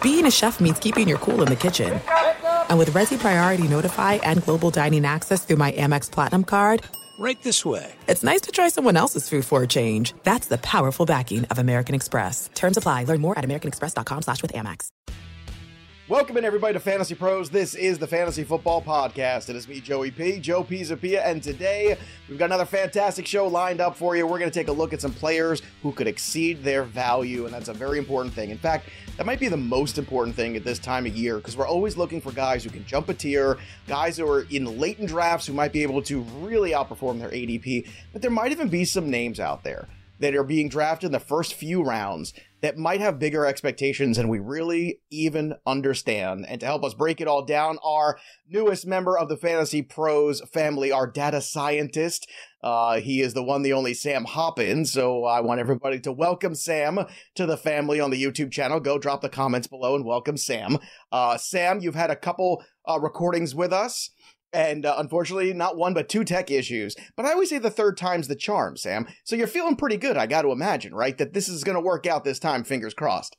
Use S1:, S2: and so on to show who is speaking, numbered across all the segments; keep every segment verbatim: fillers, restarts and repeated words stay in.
S1: being a chef means keeping your cool in the kitchen. And with Resi Priority Notify and Global Dining Access through my Amex Platinum card,
S2: right this way.
S1: It's nice to try someone else's food for a change. That's the powerful backing of American Express. Terms apply. Learn more at americanexpress.com slash with Amex.
S3: Welcome in, everybody, to Fantasy Pros. This is the Fantasy Football Podcast. It is me, Joey P, Joe Pizzapia, and today we've got another fantastic show lined up for you. We're going to take a look at some players who could exceed their value, and that's a very important thing. In fact, that might be the most important thing at this time of year, because we're always looking for guys who can jump a tier, guys who are in late in drafts who might be able to really outperform their A D P, but there might even be some names out there that are being drafted in the first few rounds that might have bigger expectations than we really even understand. And to help us break it all down, our newest member of the Fantasy Pros family, our data scientist. Uh, he is the one, the only Sam Hoppin. So I want everybody to welcome Sam to the family on the YouTube channel. Go drop the comments below and welcome Sam. Uh, Sam, you've had a couple uh, recordings with us. And uh, unfortunately, not one, but two tech issues. But I always say the third time's the charm, Sam. So you're feeling pretty good, I got to imagine, right? That this is going to work out this time, fingers crossed.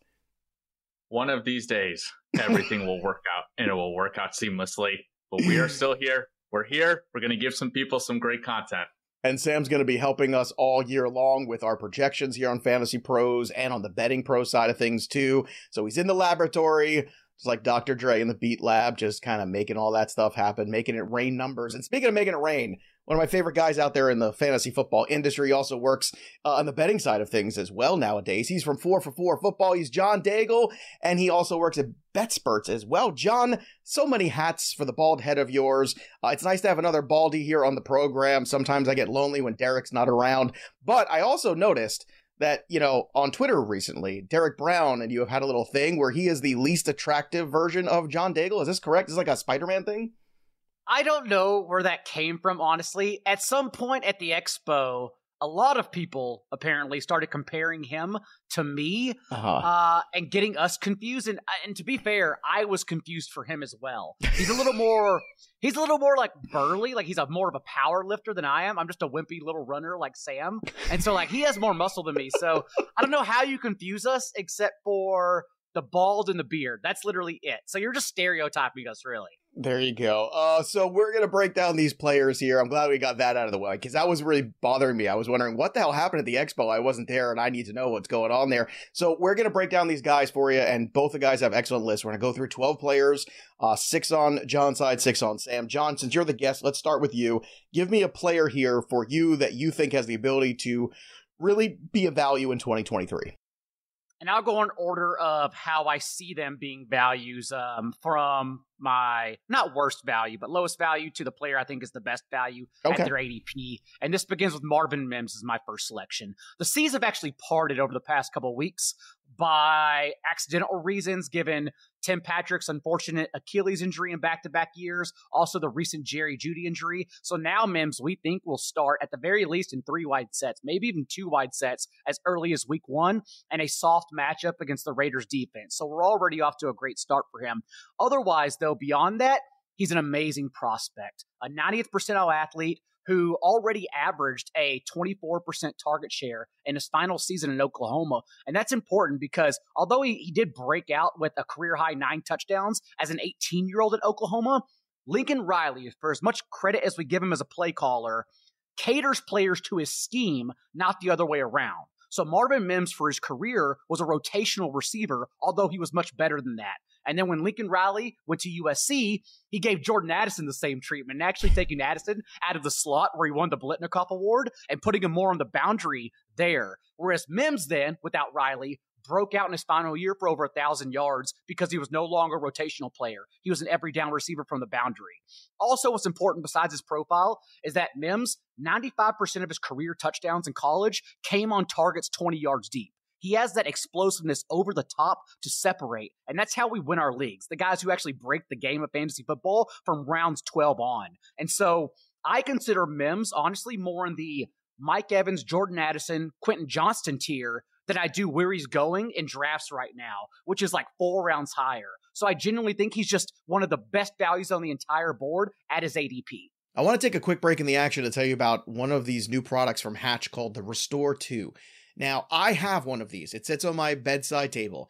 S4: One of these days, everything will work out, and it will work out seamlessly. But we are still here. We're here. We're going to give some people some great content.
S3: And Sam's going to be helping us all year long with our projections here on Fantasy Pros and on the betting pro side of things, too. So he's in the laboratory. It's like Doctor Dre in the Beat Lab, just kind of making all that stuff happen, making it rain numbers. And speaking of making it rain, one of my favorite guys out there in the fantasy football industry also works uh, on the betting side of things as well nowadays. He's from four for four Football. He's John Daigle, and he also works at BetSperts as well. John, so many hats for the bald head of yours. Uh, it's nice to have another baldy here on the program. Sometimes I get lonely when Derek's not around. But I also noticed that, you know, on Twitter recently, Derek Brown and you have had a little thing where he is the least attractive version of John Daigle. Is this correct? Is this like a Spider-Man thing?
S5: I don't know where that came from, honestly. At some point at the expo, a lot of people apparently started comparing him to me
S3: uh-huh.
S5: uh, and getting us confused. And, and to be fair, I was confused for him as well. He's a little more, he's a little more like burly, like he's a more of a power lifter than I am. I'm just a wimpy little runner like Sam. And so like he has more muscle than me. So I don't know how you confuse us except for the bald and the beard. That's literally it. So you're just stereotyping us, really.
S3: There you go. Uh, so we're going to break down these players here. I'm glad we got that out of the way because that was really bothering me. I was wondering what the hell happened at the expo. I wasn't there and I need to know what's going on there. So we're going to break down these guys for you, and both the guys have excellent lists. We're going to go through twelve players, uh, six on John's side, six on Sam. John, since you're the guest, let's start with you. Give me a player here for you that you think has the ability to really be a value in twenty twenty-three.
S5: And I'll go in order of how I see them being values um, from my, not worst value, but lowest value to the player I think is the best value
S3: okay.
S5: at their A D P. And this begins with Marvin Mims as my first selection. The seas have actually parted over the past couple of weeks by accidental reasons, given Tim Patrick's unfortunate Achilles injury in back-to-back years, also the recent Jerry Jeudy injury. So now Mims, we think, will start at the very least in three wide sets, maybe even two wide sets as early as week one, and a soft matchup against the Raiders defense. So we're already off to a great start for him. Otherwise, though, beyond that, he's an amazing prospect, a ninetieth percentile athlete who already averaged a twenty-four percent target share in his final season in Oklahoma. And that's important because although he, he did break out with a career-high nine touchdowns as an eighteen-year-old at Oklahoma, Lincoln Riley, for as much credit as we give him as a play caller, caters players to his scheme, not the other way around. So Marvin Mims, for his career, was a rotational receiver, although he was much better than that. And then when Lincoln Riley went to U S C, he gave Jordan Addison the same treatment, actually taking Addison out of the slot where he won the Blitnikoff Award and putting him more on the boundary there. Whereas Mims then, without Riley, broke out in his final year for over one thousand yards because he was no longer a rotational player. He was an every down receiver from the boundary. Also, what's important besides his profile is that Mims, ninety-five percent of his career touchdowns in college came on targets twenty yards deep. He has that explosiveness over the top to separate, and that's how we win our leagues, the guys who actually break the game of fantasy football from rounds twelve on. And so I consider Mims, honestly, more in the Mike Evans, Jordan Addison, Quentin Johnston tier than I do where he's going in drafts right now, which is like four rounds higher. So I genuinely think he's just one of the best values on the entire board at his A D P.
S3: I want to take a quick break in the action to tell you about one of these new products from Hatch called the Restore two. Now, I have one of these. It sits on my bedside table,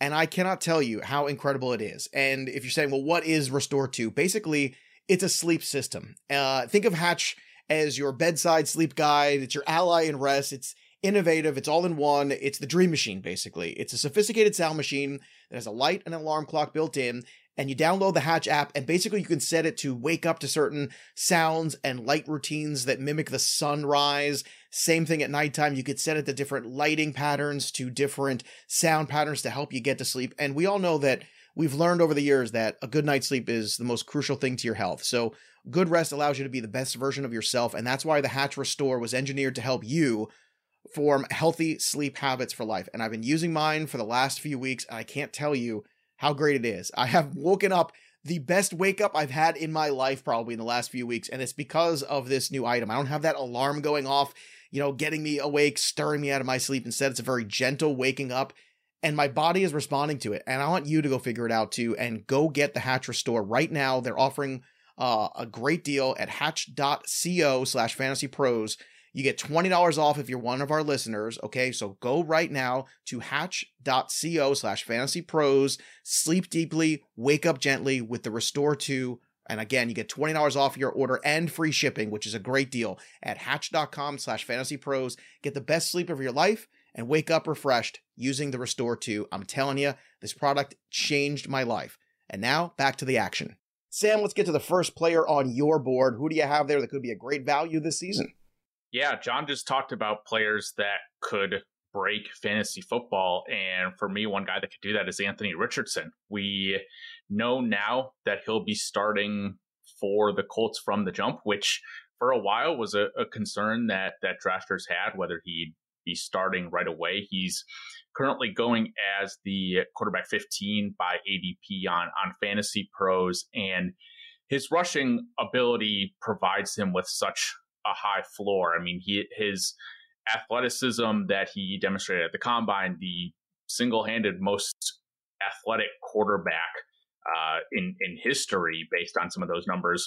S3: And I cannot tell you how incredible it is. And if you're saying, well, what is Restore two? Basically, it's a sleep system. Uh, think of Hatch as your bedside sleep guide. It's your ally in rest. It's innovative. It's all in one. It's the dream machine, basically. It's a sophisticated sound machine that has a light and an alarm clock built in. And you download the Hatch app, and basically you can set it to wake up to certain sounds and light routines that mimic the sunrise. Same thing at nighttime. You could set it to different lighting patterns, to different sound patterns to help you get to sleep. And we all know that we've learned over the years that a good night's sleep is the most crucial thing to your health. So good rest allows you to be the best version of yourself. And that's why the Hatch Restore was engineered to help you form healthy sleep habits for life. And I've been using mine for the last few weeks, and I can't tell you how great it is. I have woken up the best wake up I've had in my life probably in the last few weeks. And it's because of this new item. I don't have that alarm going off, you know, getting me awake, stirring me out of my sleep. Instead, it's a very gentle waking up, and my body is responding to it. And I want you to go figure it out too, and go get the Hatch Restore right now. They're offering uh, a great deal at hatch.co slash fantasy pros. You get twenty dollars off if you're one of our listeners, okay? So go right now to hatch.co slash fantasy pros, sleep deeply, wake up gently with the Restore two. And again, you get twenty dollars off your order and free shipping, which is a great deal at hatch.com slash fantasy pros. Get the best sleep of your life and wake up refreshed using the Restore two. I'm telling you, this product changed my life. And now back to the action. Sam, let's get to the first player on your board. Who do you have there that could be a great value this season?
S4: Yeah, John just talked about players that could break fantasy football. And for me, one guy that could do that is Anthony Richardson. We know now that he'll be starting for the Colts from the jump, which for a while was a, a concern that, that drafters had, whether he'd be starting right away. He's currently going as the quarterback fifteen by A D P on, on Fantasy Pros. And his rushing ability provides him with such a high floor. I mean, he his athleticism that he demonstrated at the combine, the single-handed most athletic quarterback uh, in in history, based on some of those numbers,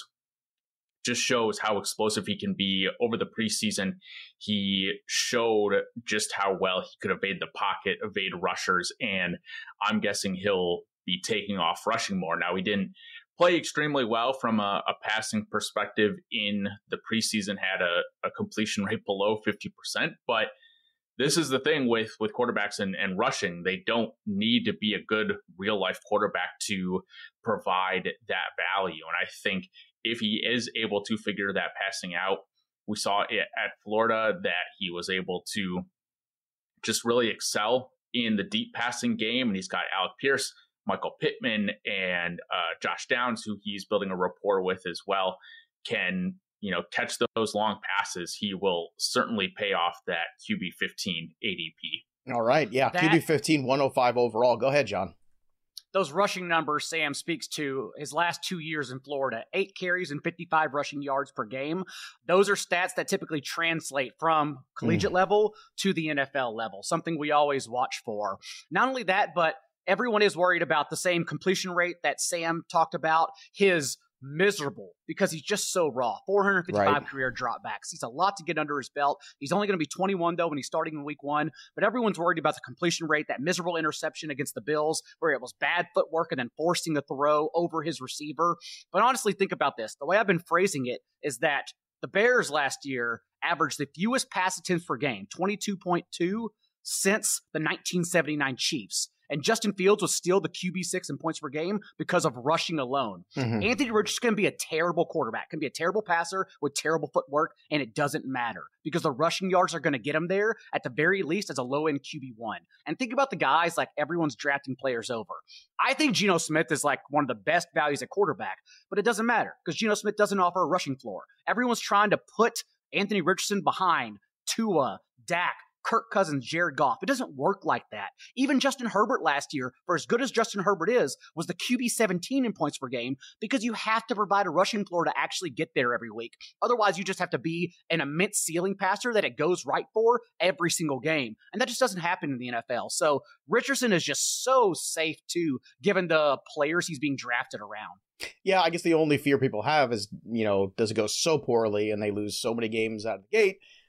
S4: just shows how explosive he can be. Over the preseason, he showed just how well he could evade the pocket, evade rushers, and I'm guessing he'll be taking off rushing more. Now, he didn't play extremely well from a, a passing perspective in the preseason, had a, a completion rate below fifty percent. But this is the thing with, with quarterbacks and, and rushing. They don't need to be a good real life quarterback to provide that value. And I think if he is able to figure that passing out, we saw it at Florida that he was able to just really excel in the deep passing game. And he's got Alec Pierce, Michael Pittman, and uh, Josh Downs, who he's building a rapport with as well, can, you know, catch those long passes. He will certainly pay off that Q B fifteen A D P.
S3: All right. Yeah.
S5: That,
S3: Q B fifteen, one oh five overall. Go ahead, John.
S5: Those rushing numbers Sam speaks to his last two years in Florida, eight carries and fifty-five rushing yards per game. Those are stats that typically translate from collegiate mm. level to the N F L level, something we always watch for. Not only that, but everyone is worried about the same completion rate that Sam talked about. His miserable, because he's just so raw. four hundred fifty-five right. career dropbacks. He's a lot to get under his belt. He's only going to be twenty-one, though, when he's starting in week one. But everyone's worried about the completion rate, that miserable interception against the Bills, where it was bad footwork and then forcing the throw over his receiver. But honestly, think about this. The way I've been phrasing it is that the Bears last year averaged the fewest pass attempts per game, twenty-two point two, since the nineteen seventy-nine Chiefs. And Justin Fields was still the Q B six in points per game because of rushing alone. Mm-hmm. Anthony Richardson can be a terrible quarterback, can be a terrible passer with terrible footwork, and it doesn't matter because the rushing yards are going to get him there at the very least as a low-end Q B one. And think about the guys like everyone's drafting players over. I think Geno Smith is like one of the best values at quarterback, but it doesn't matter because Geno Smith doesn't offer a rushing floor. Everyone's trying to put Anthony Richardson behind Tua, Dak, Kirk Cousins, Jared Goff. It doesn't work like that. Even Justin Herbert last year, for as good as Justin Herbert is, was the Q B seventeen in points per game because you have to provide a rushing floor to actually get there every week. Otherwise, you just have to be an immense ceiling passer that it goes right for every single game. And that just doesn't happen in the N F L. So Richardson is just so safe too, given the players he's being drafted around.
S3: Yeah, I guess the only fear people have is, you know, does it go so poorly and they lose so many games out of the gate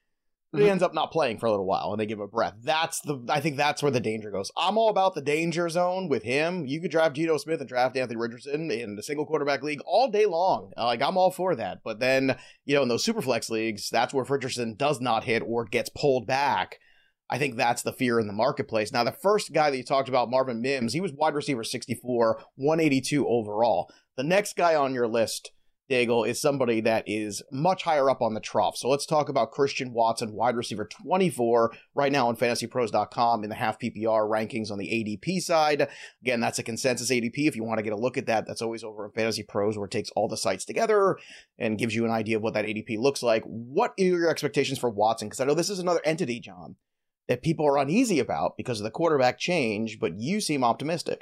S3: but he ends up not playing for a little while and they give him a breath. That's the, I think that's where the danger goes. I'm all about the danger zone with him. You could draft Geno Smith and draft Anthony Richardson in the single quarterback league all day long. Like, I'm all for that. But then, you know, in those super flex leagues, that's where if Richardson does not hit or gets pulled back. I think that's the fear in the marketplace. Now, the first guy that you talked about, Marvin Mims, he was wide receiver sixty-four, one eighty-two overall. The next guy on your list, Daigle, is somebody that is much higher up on the trough. So let's talk about Christian Watson, wide receiver twenty-four, right now on fantasy pros dot com in the half P P R rankings on the A D P side. Again, that's a consensus A D P. If you want to get a look at that, that's always over in Fantasy Pros, where it takes all the sites together and gives you an idea of what that A D P looks like. What are your expectations for Watson? Because I know this is another entity, John, that people are uneasy about because of the quarterback change, but you seem optimistic.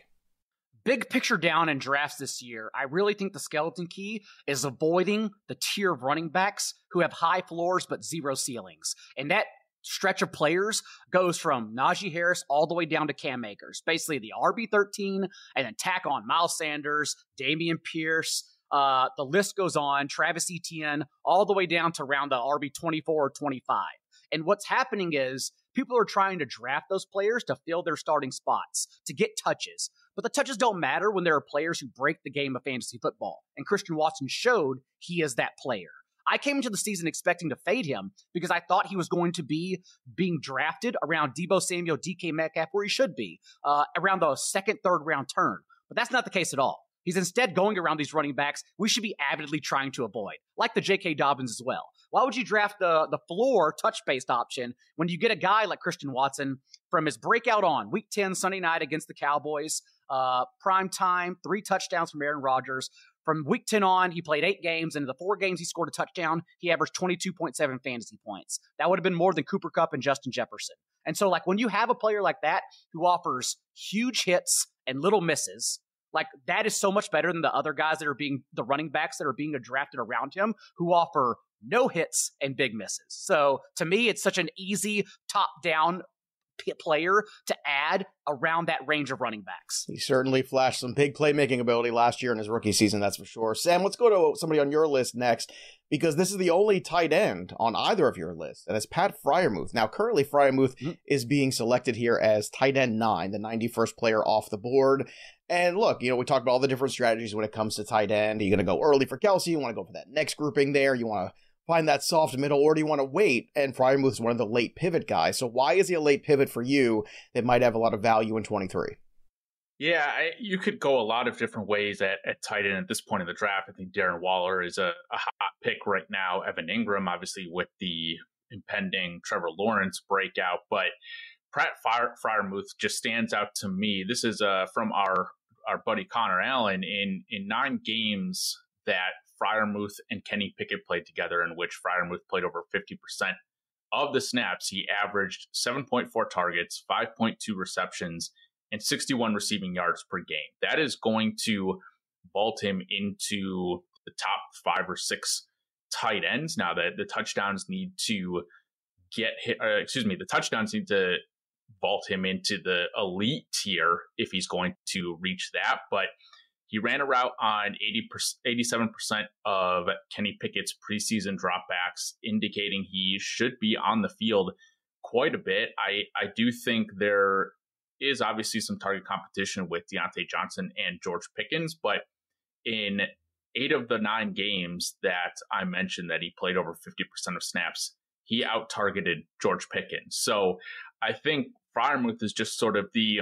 S5: Big picture down in drafts this year, I really think the skeleton key is avoiding the tier of running backs who have high floors but zero ceilings. And that stretch of players goes from Najee Harris all the way down to Cam Akers, basically the R B thirteen, and then tack on Miles Sanders, Dameon Pierce, uh, the list goes on, Travis Etienne, all the way down to around the R B twenty-four or twenty-five. And what's happening is people are trying to draft those players to fill their starting spots, to get touches. But the touches don't matter when there are players who break the game of fantasy football. And Christian Watson showed he is that player. I came into the season expecting to fade him because I thought he was going to be being drafted around Deebo Samuel, D K Metcalf, where he should be, uh, around the second, third round turn. But that's not the case at all. He's instead going around these running backs we should be avidly trying to avoid, like the J K. Dobbins as well. Why would you draft the, the floor touch-based option when you get a guy like Christian Watson from his breakout on Week ten Sunday night against the Cowboys, uh, prime time, three touchdowns from Aaron Rodgers. From Week ten on, he played eight games, and in the four games he scored a touchdown, he averaged twenty-two point seven fantasy points. That would have been more than Cooper Kupp and Justin Jefferson. And so, like, when you have a player like that who offers huge hits and little misses, like, that is so much better than the other guys that are being, the running backs that are being drafted around him, who offer no hits and big misses. So to me, it's such an easy top-down p- player to add around that range of running backs.
S3: He certainly flashed some big playmaking ability last year in his rookie season, that's for sure. Sam, let's go to somebody on your list next, because this is the only tight end on either of your lists, and it's Pat Freiermuth. Now, currently, Freiermuth mm-hmm. is being selected here as tight end nine, the ninety-first player off the board. And look, you know, we talked about all the different strategies when it comes to tight end. Are you going to go early for Kelsey? You want to go for that next grouping there? You want to find that soft middle, or do you want to wait? And Freiermuth is one of the late pivot guys. So why is he a late pivot for you that might have a lot of value in twenty-three?
S4: Yeah, I, you could go a lot of different ways at, at tight end at this point in the draft. I think Darren Waller is a, a hot pick right now. Evan Ingram, obviously, with the impending Trevor Lawrence breakout. But Pat Freiermuth just stands out to me. This is uh, from our, our buddy Connor Allen. In, in nine games that Freiermuth and Kenny Pickett played together, in which Freiermuth played over fifty percent of the snaps, he averaged seven point four targets, five point two receptions, and sixty-one receiving yards per game. That is going to vault him into the top five or six tight ends. Now, the, the touchdowns need to get hit, uh, excuse me, the touchdowns need to vault him into the elite tier if he's going to reach that. But he ran a route on eighty percent, eighty-seven percent of Kenny Pickett's preseason dropbacks, indicating he should be on the field quite a bit. I, I do think there is obviously some target competition with Deontay Johnson and George Pickens, but in eight of the nine games that I mentioned that he played over fifty percent of snaps, he out-targeted George Pickens. So I think Freiermuth is just sort of the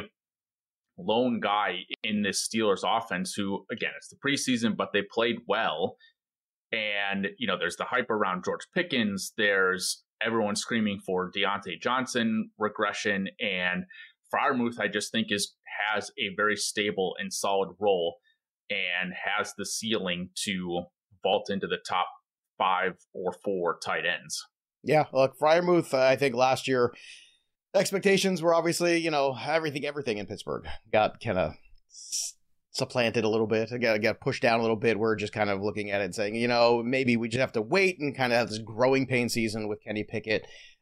S4: lone guy in this Steelers offense who, again, it's the preseason, but they played well. And, you know, there's the hype around George Pickens. There's everyone screaming for Deontay Johnson regression. And Freiermuth, I just think, is has a very stable and solid role and has the ceiling to vault into the top five or four tight ends.
S3: Yeah, look, Freiermuth, uh, I think last year, expectations were obviously, you know, everything, everything in Pittsburgh got kind of supplanted a little bit. Got got pushed down a little bit. We're just kind of looking at it and saying, you know, maybe we just have to wait and kind of have this growing pain season with Kenny Pickett.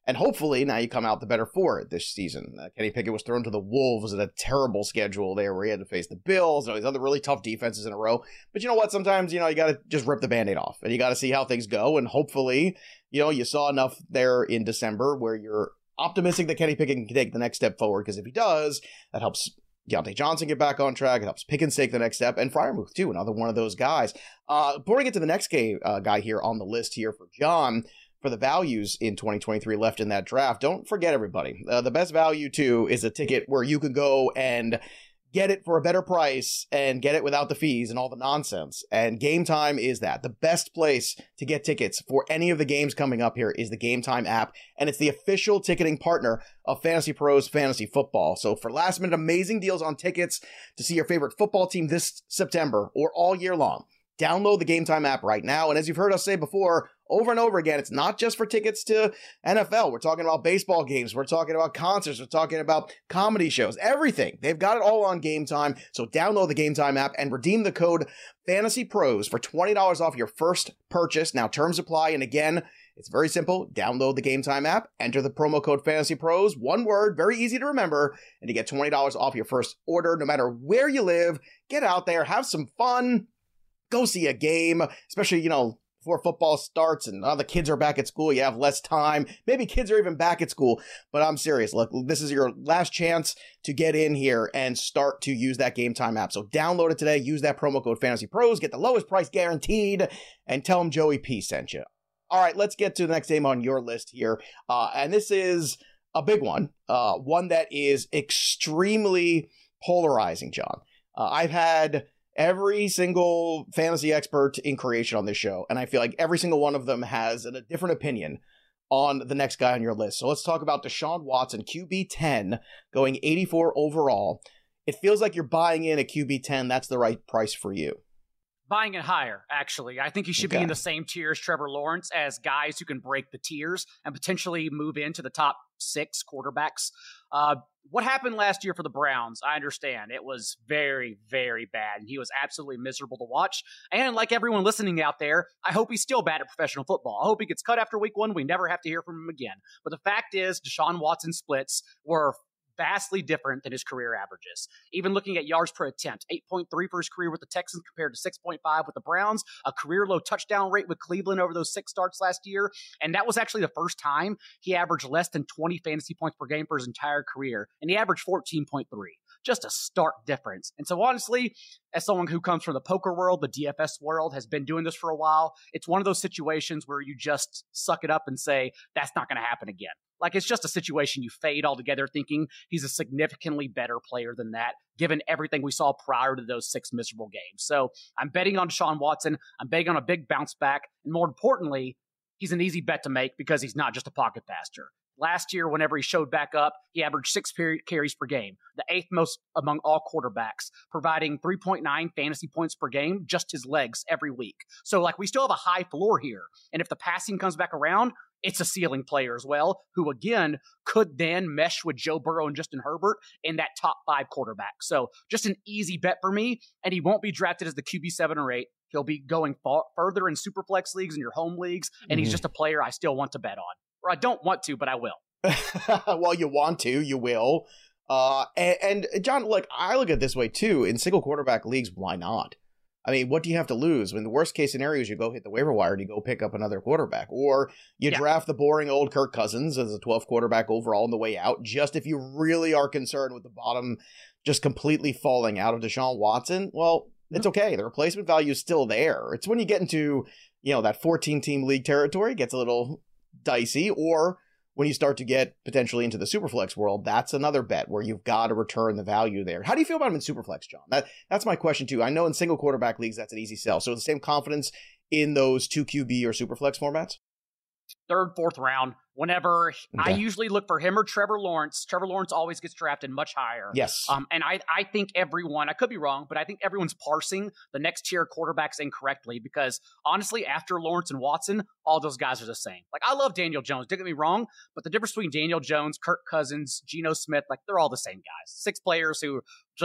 S3: And hopefully now you come out the better for it this season. Uh, Kenny Pickett was thrown to the Wolves at a terrible schedule there where he had to face the Bills and all these other really tough defenses in a row. But you know what? Sometimes, you know, you got to just rip the Band-Aid off and you got to see how things go. And hopefully, you know, you saw enough there in December where you're optimistic that Kenny Pickett can take the next step forward. Because if he does, that helps Deontay Johnson get back on track. It helps Pickens take the next step. And Freiermuth, too, another one of those guys. Uh, before we get to the next guy, uh, guy here on the list here for John, for the values in twenty twenty-three left in that draft, don't forget, everybody, uh, the best value, too, is a ticket where you can go and get it for a better price and get it without the fees and all the nonsense. And Game Time is that. The best place to get tickets for any of the games coming up here is the Game Time app, and it's the official ticketing partner of Fantasy Pros Fantasy Football. So for last minute amazing deals on tickets to see your favorite football team this September or all year long, download the Game Time app right now. And as you've heard us say before, over and over again, it's not just for tickets to N F L. We're talking about baseball games. We're talking about concerts. We're talking about comedy shows, everything. They've got it all on Game Time. So download the Game Time app and redeem the code Fantasy Pros for twenty dollars off your first purchase. Now, terms apply. And again, it's very simple. Download the Game Time app, enter the promo code Fantasy Pros, one word, very easy to remember, and you get twenty dollars off your first order, no matter where you live. Get out there, have some fun, go see a game, especially, you know, before football starts and all the kids are back at school, you have less time. Maybe kids are even back at school, but I'm serious. Look, this is your last chance to get in here and start to use that Game Time app. So download it today, use that promo code Fantasy Pros, get the lowest price guaranteed, and tell them Joey P sent you. All right, let's get to the next name on your list here. Uh, and this is a big one, uh, one that is extremely polarizing, John. Uh, I've had every single fantasy expert in creation on this show, and I feel like every single one of them has a different opinion on the next guy on your list. So let's talk about Deshaun Watson, Q B ten, going eighty-four overall. It feels like you're buying in a Q B ten. That's the right price for you.
S5: Buying it higher, actually. I think he should
S3: Okay.
S5: be in the same tier as Trevor Lawrence, as guys who can break the tiers and potentially move into the top six quarterbacks. Uh, what happened last year for the Browns, I understand. It was very, very bad, and he was absolutely miserable to watch. And like everyone listening out there, I hope he's still bad at professional football. I hope he gets cut after week one. We never have to hear from him again. But the fact is, Deshaun Watson's splits were vastly different than his career averages. Even looking at yards per attempt, eight point three for his career with the Texans compared to six point five with the Browns, a career low touchdown rate with Cleveland over those six starts last year. And that was actually the first time he averaged less than twenty fantasy points per game for his entire career. And he averaged fourteen point three. Just a stark difference. And so honestly, as someone who comes from the poker world, the D F S world, has been doing this for a while, it's one of those situations where you just suck it up and say, that's not going to happen again. Like, it's just a situation you fade altogether, thinking he's a significantly better player than that, given everything we saw prior to those six miserable games. So I'm betting on Deshaun Watson. I'm betting on a big bounce back. And more importantly, he's an easy bet to make because he's not just a pocket passer. Last year, whenever he showed back up, he averaged six carries per game, the eighth most among all quarterbacks, providing three point nine fantasy points per game, just his legs every week. So, like, we still have a high floor here. And if the passing comes back around, it's a ceiling player as well, who, again, could then mesh with Joe Burrow and Justin Herbert in that top five quarterback. So just an easy bet for me, and he won't be drafted as the Q B seven or eight. He'll be going far, further in Superflex leagues and your home leagues, and mm-hmm. he's just a player I still want to bet on. Or I don't want to, but I will.
S3: Well, you want to, you will. Uh, and, and John, look, I look at it this way too. In single quarterback leagues, why not? I mean, what do you have to lose? I mean, the worst case scenario is you go hit the waiver wire and you go pick up another quarterback. Or you yeah. draft the boring old Kirk Cousins as a twelfth quarterback overall on the way out, just if you really are concerned with the bottom just completely falling out of Deshaun Watson. Well, mm-hmm. it's okay. The replacement value is still there. It's when you get into, you know, that fourteen-team league territory, it gets a little dicey. Or when you start to get potentially into the Superflex world, that's another bet where you've got to return the value there. How do you feel about him in Superflex, John? That That's my question, too. I know in single quarterback leagues, that's an easy sell. So the same confidence in those two Q B or Superflex formats?
S5: Third, fourth round. Whenever
S3: okay.
S5: I usually look for him or Trevor Lawrence. Trevor Lawrence always gets drafted much higher.
S3: Yes.
S5: Um, and I, I think everyone, I could be wrong, but I think everyone's parsing the next tier quarterbacks incorrectly because honestly, after Lawrence and Watson, all those guys are the same. Like, I love Daniel Jones, don't get me wrong, but the difference between Daniel Jones, Kirk Cousins, Geno Smith, like, they're all the same guys. Six players who just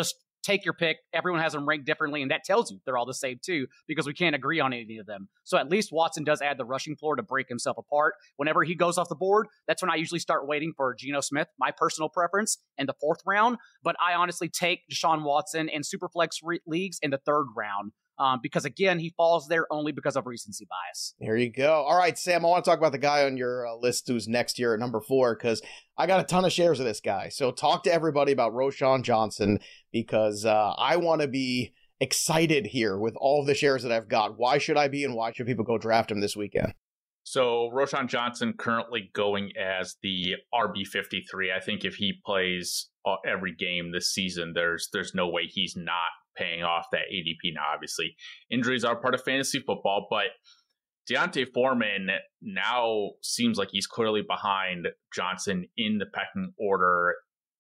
S5: take your pick. Everyone has them ranked differently, and that tells you they're all the same too, because we can't agree on any of them. So at least Watson does add the rushing floor to break himself apart. Whenever he goes off the board, that's when I usually start waiting for Geno Smith, my personal preference, in the fourth round. But I honestly take Deshaun Watson in Superflex re- leagues in the third round. Um, because, again, he falls there only because of recency bias.
S3: There you go. All right, Sam, I want to talk about the guy on your uh, list who's next year at number four, because I got a ton of shares of this guy. So talk to everybody about Roschon Johnson, because uh, I want to be excited here with all of the shares that I've got. Why should I be, and why should people go draft him this weekend?
S4: So Roschon Johnson currently going as the R B fifty-three. I think if he plays every game this season, there's there's no way he's not paying off that A D P. Now, obviously, injuries are part of fantasy football, but D'Onta Foreman now seems like he's clearly behind Johnson in the pecking order,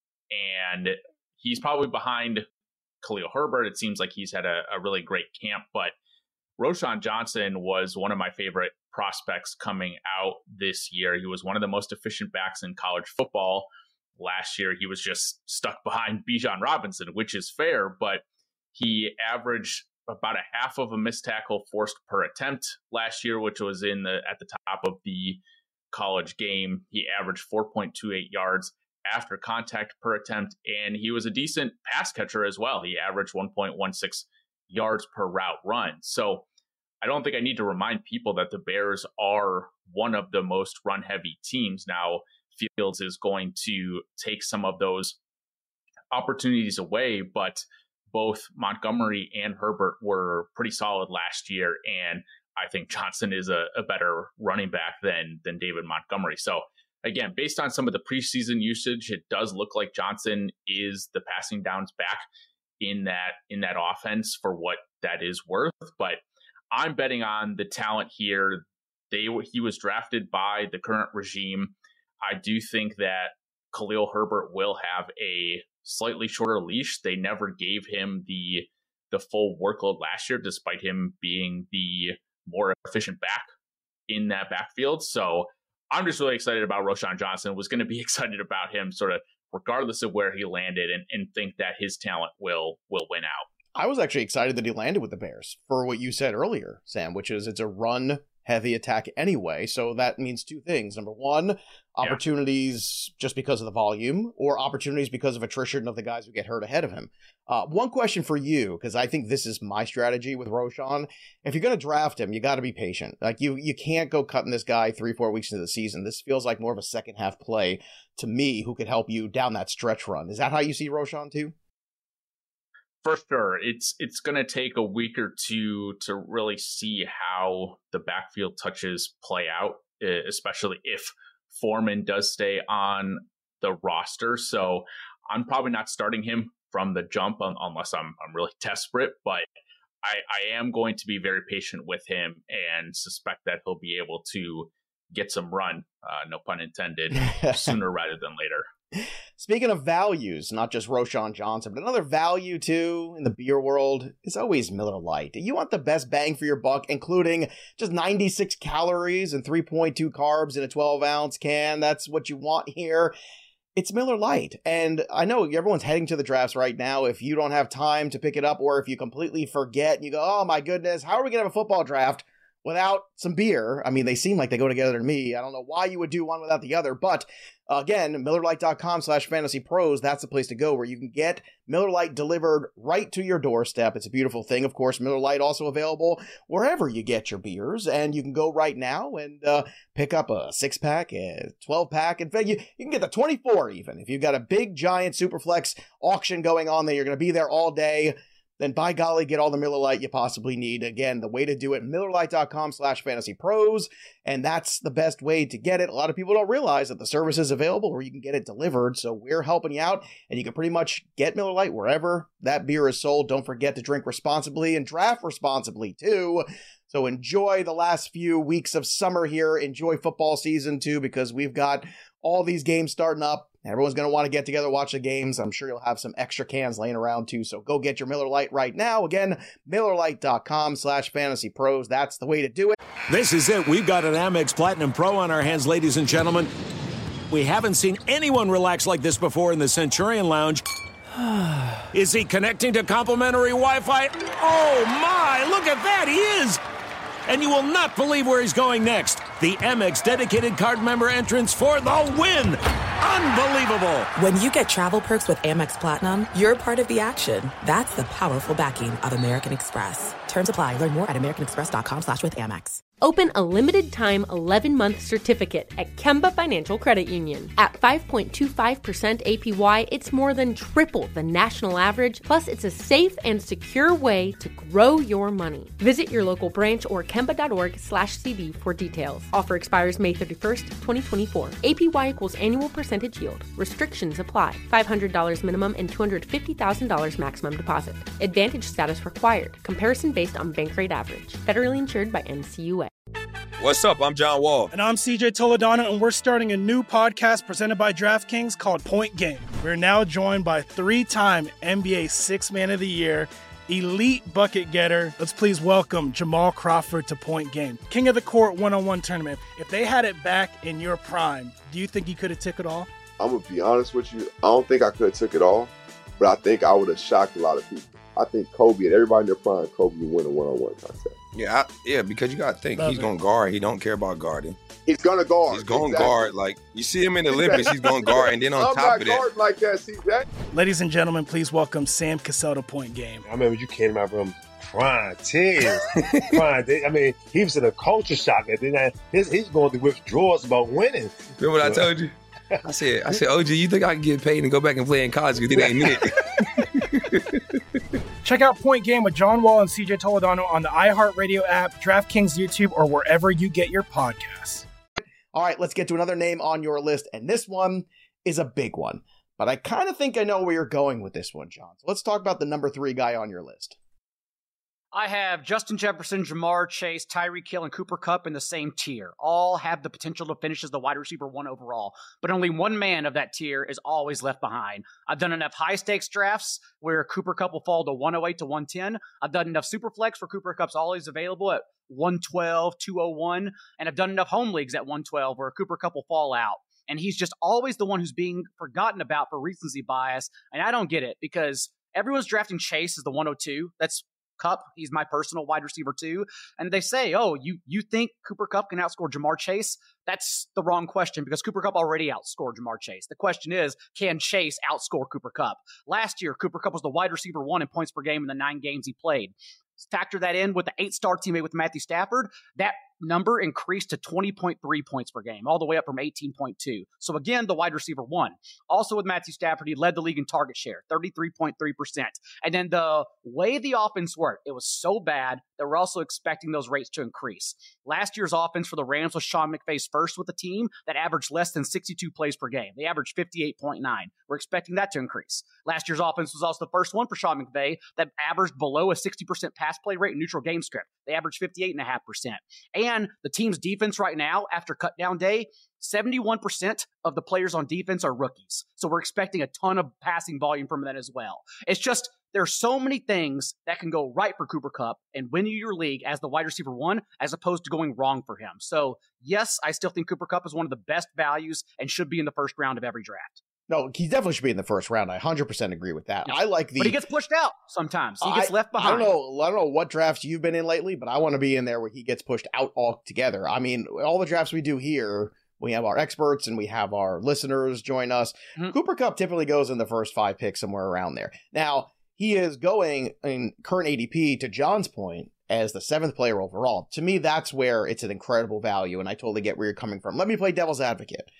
S4: and he's probably behind Khalil Herbert. It seems like he's had a, a really great camp, but Roschon Johnson was one of my favorite prospects coming out this year. He was one of the most efficient backs in college football. Last year, he was just stuck behind Bijan Robinson, which is fair, but he averaged about a half of a missed tackle forced per attempt last year, which was in the at the top of the college game. He averaged four point two eight yards after contact per attempt, and he was a decent pass catcher as well. He averaged one point one six yards per route run. So I don't think I need to remind people that the Bears are one of the most run-heavy teams. Now, Fields is going to take some of those opportunities away, but both Montgomery and Herbert were pretty solid last year, and I think Johnson is a, a better running back than than David Montgomery. So again, based on some of the preseason usage, it does look like Johnson is the passing downs back in that in that offense for what that is worth. But I'm betting on the talent here. They he was drafted by the current regime. I do think that Khalil Herbert will have a slightly shorter leash. They never gave him the the full workload last year, despite him being the more efficient back in that backfield. So I'm just really excited about Roschon Johnson. Was going to be excited about him sort of regardless of where he landed, and, and think that his talent will will win out.
S3: I was actually excited that he landed with the Bears for what you said earlier, Sam, which is it's a run heavy attack anyway. So that means two things. Number one, opportunities yeah. just because of the volume, or opportunities because of attrition of the guys who get hurt ahead of him. Uh, one question for you, because I think this is my strategy with Roschon. If you're going to draft him, you got to be patient. Like you, you can't go cutting this guy three, four weeks into the season. This feels like more of a second half play to me, who could help you down that stretch run. Is that how you see Roschon too?
S4: For sure. It's it's going to take a week or two to really see how the backfield touches play out, especially if Foreman does stay on the roster. So I'm probably not starting him from the jump unless I'm I'm really desperate, but I, I am going to be very patient with him and suspect that he'll be able to get some run, uh, no pun intended, sooner rather than later.
S3: Speaking of values, not just Roschon Johnson, but another value too in the beer world is always Miller Lite. You want the best bang for your buck, including just ninety-six calories and three point two carbs in a twelve ounce can. That's what you want here. It's Miller Lite. And I know everyone's heading to the drafts right now. If you don't have time to pick it up, or if you completely forget and you go, oh my goodness, how are we going to have a football draft without some beer? I mean, they seem like they go together to me. I don't know why you would do one without the other, but uh, again, Miller Lite dot com slash fantasy pros, that's the place to go, where you can get Miller Lite delivered right to your doorstep. It's a beautiful thing. Of course, Miller Lite also available wherever you get your beers, and you can go right now and uh, pick up a six-pack, a twelve-pack. In fact, you, you can get the twenty-four even. If you've got a big, giant Superflex auction going on there, you're going to be there all day, then by golly, get all the Miller Lite you possibly need. Again, the way to do it, Miller Lite dot com slash fantasy pros, and that's the best way to get it. A lot of people don't realize that the service is available where you can get it delivered, so we're helping you out, and you can pretty much get Miller Lite wherever that beer is sold. Don't forget to drink responsibly and draft responsibly, too. So enjoy the last few weeks of summer here. Enjoy football season, too, because we've got all these games starting up. Everyone's going to want to get together, watch the games. I'm sure you'll have some extra cans laying around too. So go get your Miller Lite right now. Again, Miller Lite dot com slash fantasy pros. That's the way to do it.
S2: This is it. We've got an Amex Platinum Pro on our hands, ladies and gentlemen. We haven't seen anyone relax like this before in the Centurion Lounge. Is he connecting to complimentary Wi-Fi? Oh my, look at that, he is! And you will not believe where he's going next. The Amex dedicated card member entrance for the win! Unbelievable!
S1: When you get travel perks with Amex Platinum, you're part of the action. That's the powerful backing of American Express. Terms apply. Learn more at americanexpress.com slash with Amex.
S6: Open a limited-time eleven-month certificate at Kemba Financial Credit Union. At five point two five percent A P Y, it's more than triple the national average, plus it's a safe and secure way to grow your money. Visit your local branch or kemba.org slash CD for details. Offer expires May thirty-first, twenty twenty-four. A P Y equals annual percentage yield. Restrictions apply. five hundred dollars minimum and two hundred fifty thousand dollars maximum deposit. Advantage status required. Comparison based on bank rate average. Federally insured by N C U A.
S7: What's up? I'm John Wall.
S8: And I'm C J Toledano, and we're starting a new podcast presented by DraftKings called Point Game. We're now joined by three-time N B A Sixth Man of the Year, elite bucket getter. Let's please welcome Jamal Crawford to Point Game. King of the Court one-on-one tournament. If they had it back in your prime, do you think you could have took it all?
S9: I'm going to be honest with you. I don't think I could have took it all, but I think I would have shocked a lot of people. I think Kobe and everybody in their prime, Kobe would win a one-on-one contest.
S7: Yeah, I, yeah, because you got to think. Love he's going to guard. He don't care about guarding.
S9: He's going to guard.
S7: He's going to
S9: exactly.
S7: guard. Like, you see him in the Olympics, he's going to guard. And then on
S9: I'm
S7: top of that.
S9: I'm not guarding like that, C J.
S8: Ladies and gentlemen, please welcome Sam Cassell to Point Game.
S10: I remember you came out from prime ten. prime. I mean, he was in a culture shock. And then his, he's going through withdrawals about winning.
S7: Remember what I told you? I said, I said, O G, you think I can get paid and go back and play in college because it ain't it?
S8: Check out Point Game with John Wall and C J Toledano on the iHeartRadio app, DraftKings YouTube, or wherever you get your podcasts.
S3: All right, let's get to another name on your list, and this one is a big one. But I kind of think I know where you're going with this one, John. So let's talk about the number three guy on your list.
S5: I have Justin Jefferson, Jamar Chase, Tyreek Hill, and Cooper Kupp in the same tier. All have the potential to finish as the wide receiver one overall, but only one man of that tier is always left behind. I've done enough high-stakes drafts where Cooper Kupp will fall to one oh eight to one ten. I've done enough super flex where Cooper Kupp's always available at one twelve, two oh one, and I've done enough home leagues at one twelve where Cooper Kupp will fall out. And he's just always the one who's being forgotten about for recency bias, and I don't get it because everyone's drafting Chase as the one oh two. That's Kupp, he's my personal wide receiver too. And they say, oh, you you think Cooper Kupp can outscore Jamar Chase? That's the wrong question because Cooper Kupp already outscored Jamar Chase. The question is, can Chase outscore Cooper Kupp? Last year, Cooper Kupp was the wide receiver one in points per game in the nine games he played. Factor that in with the eight-star teammate with Matthew Stafford, that number increased to twenty point three points per game, all the way up from eighteen point two. So again, the wide receiver one. Also with Matthew Stafford, he led the league in target share, thirty-three point three percent. And then the way the offense worked, it was so bad that we're also expecting those rates to increase. Last year's offense for the Rams was Sean McVay's first with a team that averaged less than sixty-two plays per game. They averaged fifty-eight point nine. We're expecting that to increase. Last year's offense was also the first one for Sean McVay that averaged below a sixty percent pass play rate in neutral game script. They averaged fifty-eight point five percent. And the team's defense right now, after cut down day, seventy-one percent of the players on defense are rookies. So we're expecting a ton of passing volume from that as well. It's just, there's so many things that can go right for Cooper Kupp and win you your league as the wide receiver one, as opposed to going wrong for him. So yes, I still think Cooper Kupp is one of the best values and should be in the first round of every draft.
S3: No, he definitely should be in the first round. I one hundred percent agree with that.
S5: Yeah.
S3: I like the...
S5: But he gets pushed out sometimes. He gets
S3: I,
S5: left behind.
S3: I don't know. I don't know what drafts you've been in lately, but I want to be in there where he gets pushed out altogether. I mean, all the drafts we do here, we have our experts and we have our listeners join us. Mm-hmm. Cooper Kupp typically goes in the first five picks, somewhere around there. Now, he is going in current A D P, to John's point, as the seventh player overall. To me, that's where it's an incredible value, and I totally get where you're coming from. Let me play devil's advocate.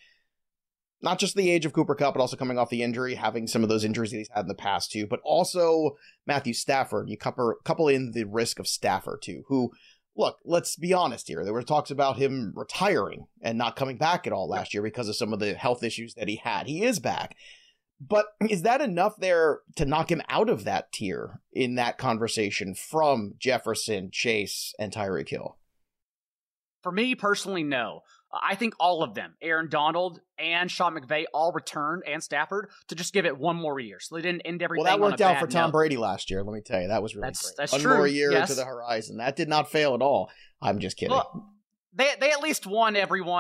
S3: Not just the age of Cooper Kupp, but also coming off the injury, having some of those injuries that he's had in the past too, but also Matthew Stafford. You couple, couple in the risk of Stafford too, who, look, let's be honest here. There were talks about him retiring and not coming back at all last year because of some of the health issues that he had. He is back. But is that enough there to knock him out of that tier in that conversation from Jefferson, Chase, and Tyreek Hill?
S5: For me personally, no. I think all of them, Aaron Donald and Sean McVay, all returned, and Stafford, to just give it one more year. So they didn't end everything.
S3: Well, that worked out for Tom
S5: note.
S3: Brady last year. Let me tell you, that was really
S5: that's,
S3: great.
S5: That's
S3: one
S5: true.
S3: more year
S5: yes.
S3: to the horizon. That did not fail at all. I'm just kidding.
S5: Well, they they at least won everyone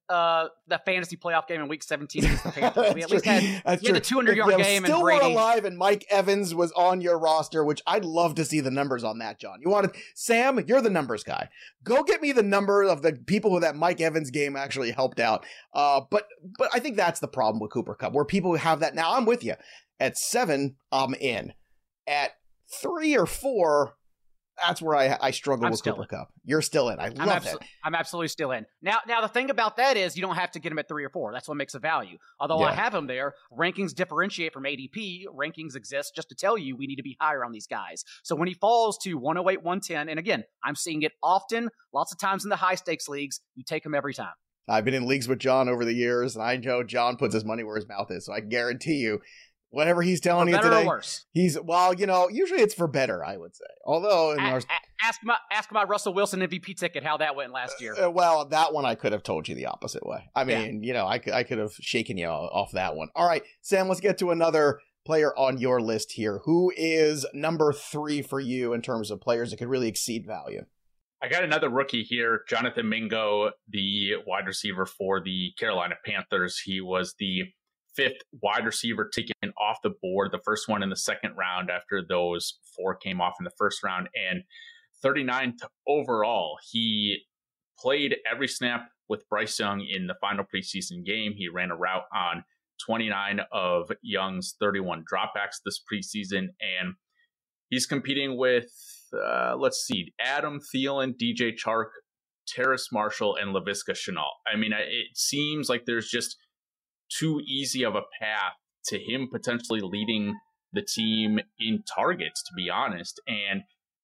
S5: uh, the fantasy playoff game in Week seventeen against the Panthers. We at least had,
S3: That's
S5: we had the two hundred yard game
S3: still
S5: and Brady.
S3: Were alive and Mike Evans was on your roster, which I'd love to see the numbers on that, John. You wanted Sam, you're the numbers guy. Go get me the number of the people who that Mike Evans game actually helped out. Uh, but but I think that's the problem with Cooper Kupp, where people have that now. I'm with you. At seven, I'm in. At three or four, that's where I, I struggle
S5: I'm
S3: with Cooper
S5: in.
S3: Kupp. You're still in. I
S5: I'm
S3: love
S5: abso-
S3: that.
S5: I'm absolutely still in. Now, now the thing about that is you don't have to get him at three or four. That's what makes a value. Although
S3: Yeah.
S5: I have him there, rankings differentiate from A D P. Rankings exist just to tell you we need to be higher on these guys. So when he falls to one oh eight, one ten, and again, I'm seeing it often, lots of times in the high stakes leagues, you take him every time.
S3: I've been in leagues with John over the years, and I know John puts his money where his mouth is, so I guarantee you, whatever he's telling
S5: For
S3: you
S5: better
S3: today,
S5: or worse.
S3: he's, well, you know, usually it's for better, I would say. Although, in
S5: A-
S3: our,
S5: a- ask my ask my Russell Wilson M V P ticket how that went last year.
S3: uh, well, that one I could have told you the opposite way. I mean, you know, I could, I could have shaken you off that one. All right, Sam, let's get to another player on your list here. Who is number three for you in terms of players that could really exceed value?
S4: I got another rookie here, Jonathan Mingo, the wide receiver for the Carolina Panthers. He was the fifth wide receiver taken off the board, the first one in the second round after those four came off in the first round, and thirty-ninth overall. He played every snap with Bryce Young in the final preseason game. He ran a route on twenty-nine of Young's thirty-one dropbacks this preseason, and he's competing with, uh, let's see, Adam Thielen, D J Chark, Terrace Marshall, and Laviska Shenault. I mean, it seems like there's just too easy of a path to him potentially leading the team in targets, to be honest. And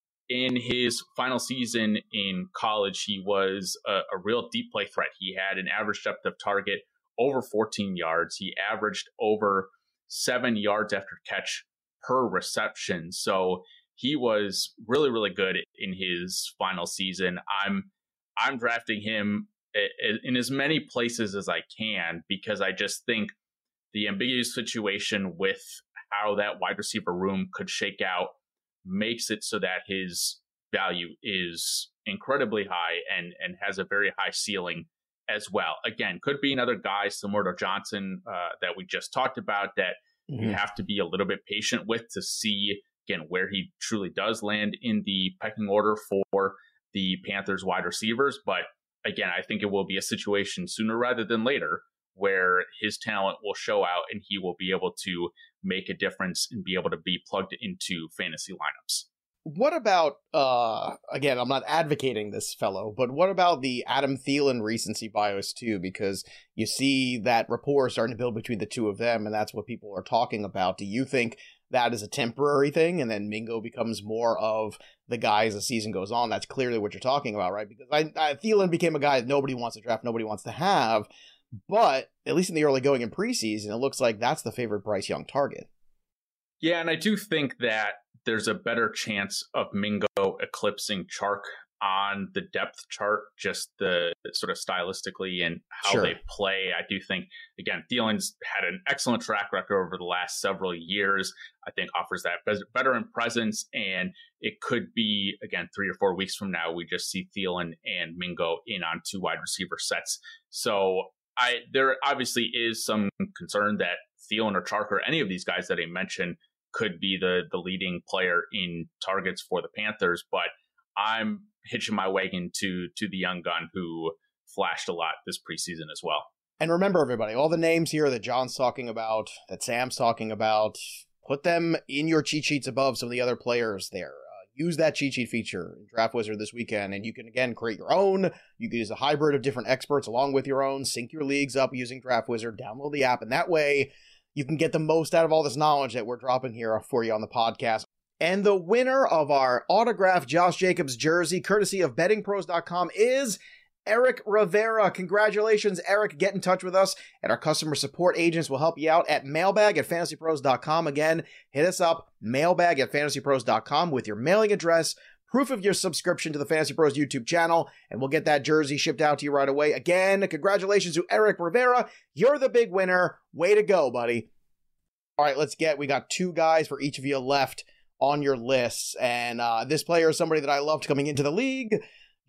S4: in his final season in college, he was a, a real deep play threat. He had an average depth of target over fourteen yards. He averaged over seven yards after catch per reception. So he was really, really good in his final season. I'm I'm drafting him in as many places as I can because I just think the ambiguous situation with how that wide receiver room could shake out makes it so that his value is incredibly high and, and has a very high ceiling as well. Again, could be another guy similar to Johnson uh, that we just talked about that mm-hmm. you have to be a little bit patient with to see, again, where he truly does land in the pecking order for the Panthers wide receivers. But again, I think it will be a situation sooner rather than later where his talent will show out and he will be able to make a difference and be able to be plugged into fantasy lineups.
S3: What about, uh, again, I'm not advocating this fellow, but what about the Adam Thielen recency bias too? Because you see that rapport starting to build between the two of them, and that's what people are talking about. Do you think that is a temporary thing, and then Mingo becomes more of the guy as the season goes on? That's clearly what you're talking about, right? Because I, I, Thielen became a guy that nobody wants to draft, nobody wants to have, but at least in the early going in preseason, it looks like that's the favorite Bryce Young target.
S4: Yeah, and I do think that there's a better chance of Mingo eclipsing Chark on the depth chart, just the sort of stylistically and how
S3: Sure.
S4: they play. I do think, again, Thielen's had an excellent track record over the last several years. I think offers that veteran presence, and it could be, again, three or four weeks from now, we just see Thielen and Mingo in on two wide receiver sets. So I there obviously is some concern that Thielen or Chark or any of these guys that I mentioned could be the the leading player in targets for the Panthers, but I'm hitching my wagon to to the young gun who flashed a lot this preseason as well.
S3: And remember, everybody, all the names here that John's talking about, that Sam's talking about, put them in your cheat sheets above some of the other players there. Uh, use that cheat sheet feature in Draft Wizard this weekend, and you can, again, create your own. You can use a hybrid of different experts along with your own. Sync your leagues up using Draft Wizard. Download the app, and that way you can get the most out of all this knowledge that we're dropping here for you on the podcast. And the winner of our autographed Josh Jacobs jersey, courtesy of betting pros dot com, is Eric Rivera. Congratulations, Eric. Get in touch with us, and our customer support agents will help you out at mailbag at fantasy pros dot com. Again, hit us up, mailbag at fantasy pros dot com, with your mailing address, proof of your subscription to the Fantasy Pros YouTube channel, and we'll get that jersey shipped out to you right away. Again, congratulations to Eric Rivera. You're the big winner. Way to go, buddy. All right, let's get, we got two guys for each of you left on your lists, and uh, this player is somebody that I loved coming into the league.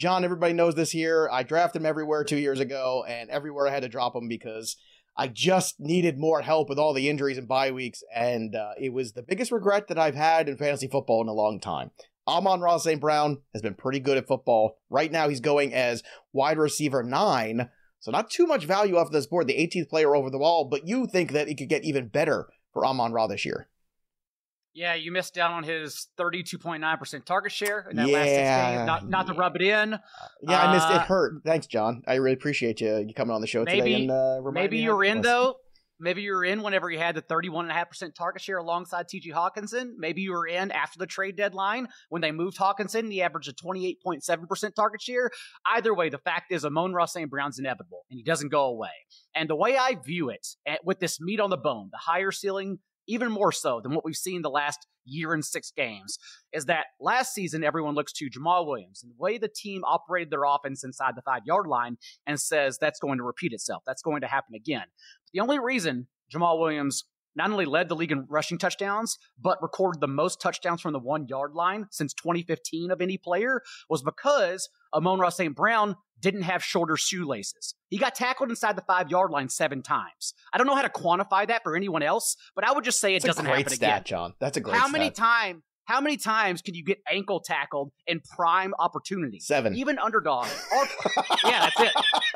S3: John, everybody knows this here. I drafted him everywhere two years ago, and everywhere I had to drop him because I just needed more help with all the injuries and bye weeks, and uh, it was the biggest regret that I've had in fantasy football in a long time. Amon-Ra Saint Brown has been pretty good at football. Right now, he's going as wide receiver nine, so not too much value off this board, the eighteenth player over the wall, but you think that it could get even better for Amon-Ra this year.
S5: Yeah, you missed out on his thirty-two point nine percent target share in that
S3: yeah,
S5: last six games. Not, not to rub it in.
S3: Yeah, I missed it.
S5: Uh,
S3: Hurt. Thanks, John. I really appreciate you, you coming on the show
S5: maybe,
S3: today. and uh,
S5: Maybe you were in, though. Maybe you were in whenever you had the thirty-one point five percent target share alongside T J Hawkinson. Maybe you were in after the trade deadline when they moved Hawkinson. He averaged a twenty-eight point seven percent target share. Either way, the fact is Amon-Ra Saint Brown's inevitable, and he doesn't go away. And the way I view it, with this meat on the bone, the higher ceiling, even more so than what we've seen the last year and six games, is that last season everyone looks to Jamal Williams and the way the team operated their offense inside the five-yard line and says that's going to repeat itself. That's going to happen again. The only reason Jamal Williams not only led the league in rushing touchdowns, but recorded the most touchdowns from the one-yard line since twenty fifteen of any player was because Amon-Ra Saint Brown didn't have shorter shoelaces. He got tackled inside the five-yard line seven times. I don't know how to quantify that for anyone else, but I would just say it
S3: That's
S5: doesn't
S3: a great
S5: happen
S3: stat,
S5: again.
S3: John. That's a great
S5: How
S3: stat.
S5: many times? How many times can you get ankle tackled in prime opportunity?
S3: Seven.
S5: Even underdog. Or, yeah, that's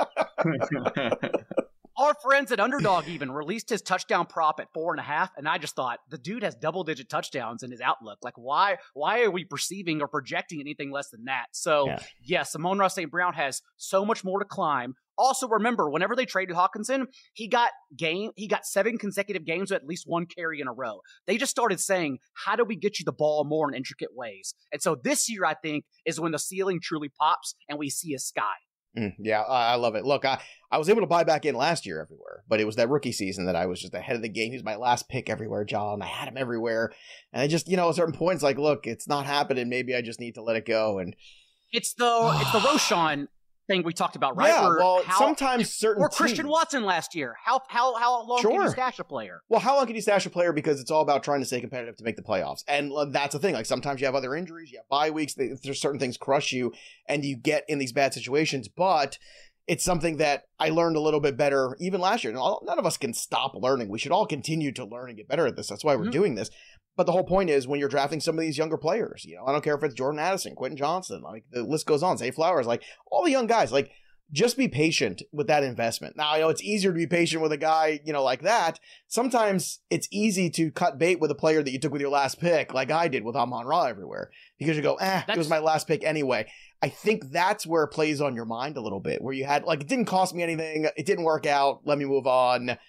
S5: it. Our friends at Underdog even released his touchdown prop at four and a half, and I just thought the dude has double-digit touchdowns in his outlook. Like, why? Why are we perceiving or projecting anything less than that? So, yeah. yes, Amon-Ra Saint Brown has so much more to climb. Also, remember, whenever they traded Hawkinson, he got game. He got seven consecutive games with at least one carry in a row. They just started saying, "How do we get you the ball more in intricate ways?" And so this year, I think, is when the ceiling truly pops and we see a sky.
S3: Mm, yeah, I love it. Look, I, I was able to buy back in last year everywhere, but it was that rookie season that I was just ahead of the game. He was my last pick everywhere, John. I had him everywhere. And I just, you know, at certain points, like, look, it's not happening. Maybe I just need to let it go. And
S5: It's the it's the Roschon thing we talked about, right?
S3: Yeah,
S5: Where
S3: well,
S5: how,
S3: sometimes certain
S5: Or Christian
S3: teams-
S5: Watson last year. How how how long
S3: Sure.
S5: can you stash a player?
S3: Well, how long can you stash a player? Because it's all about trying to stay competitive to make the playoffs. And uh, that's the thing. Like, sometimes you have other injuries, you have bye weeks, they, there's certain things crush you, and you get in these bad situations. But it's something that I learned a little bit better even last year. And all, none of us can stop learning. We should all continue to learn and get better at this. That's why we're
S5: Mm-hmm.
S3: doing this. But the whole point is when you're drafting some of these younger players, you know, I don't care if it's Jordan Addison, Quentin Johnson, like the list goes on, Zay Flowers, like all the young guys, like just be patient with that investment. Now, I know it's easier to be patient with a guy, you know, like that. Sometimes it's easy to cut bait with a player that you took with your last pick, like I did with Amon-Ra everywhere, because you go, eh,
S5: That's-
S3: it was my last pick anyway. I think that's where it plays on your mind a little bit, where you had, like, it didn't cost me anything, it didn't work out, let me move on.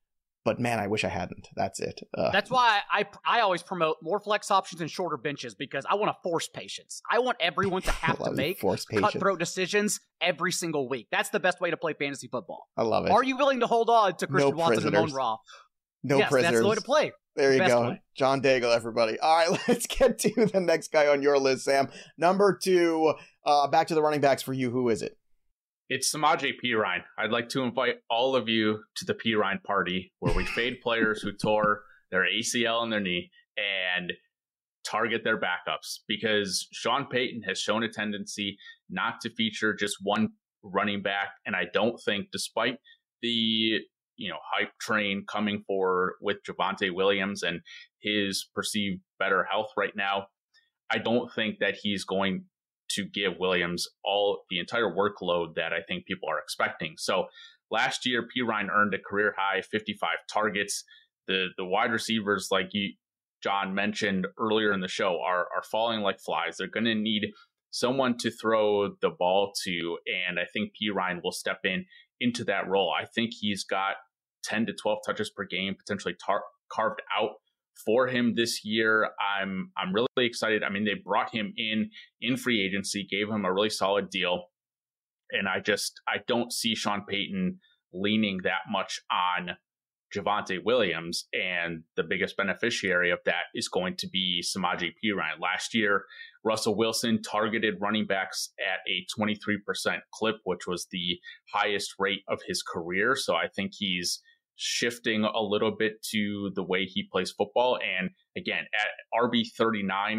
S3: But man, I wish I hadn't. That's it. Uh,
S5: That's why I I always promote more flex options and shorter benches, because I want to force patience. I want everyone to have
S3: love
S5: to
S3: it.
S5: make
S3: Force patience.
S5: cutthroat decisions every single week. That's the best way to play fantasy football.
S3: I love it.
S5: Are you willing to hold on to Christian
S3: No
S5: Watson and
S3: prisoners.
S5: Amon-Ra?
S3: No
S5: yes,
S3: prisoners.
S5: that's the way to play.
S3: There you
S5: Best
S3: go.
S5: way.
S3: John Daigle, everybody. All right, let's get to the next guy on your list, Sam. Number two, uh, back to the running backs for you. Who is it?
S4: It's Samaje Perine. I'd like to invite all of you to the Perine party where we fade players who tore their A C L and their knee and target their backups, because Sean Payton has shown a tendency not to feature just one running back. And I don't think, despite the you know hype train coming forward with Javonte Williams and his perceived better health right now, I don't think that he's going to give Williams all the entire workload that I think people are expecting. So last year, Perine earned a career high fifty-five targets. The the wide receivers, like you, John mentioned earlier in the show, are are falling like flies. They're going to need someone to throw the ball to, and I think Perine will step in into that role. I think he's got ten to twelve touches per game potentially tar- carved out for him this year. I'm I'm really excited. I mean, they brought him in in free agency, gave him a really solid deal, and I just I don't see Sean Payton leaning that much on Javonte Williams, and the biggest beneficiary of that is going to be Samaje Perine. Last year, Russell Wilson targeted running backs at a twenty-three percent clip, which was the highest rate of his career. So I think he's shifting a little bit to the way he plays football. And again, at R B thirty-nine,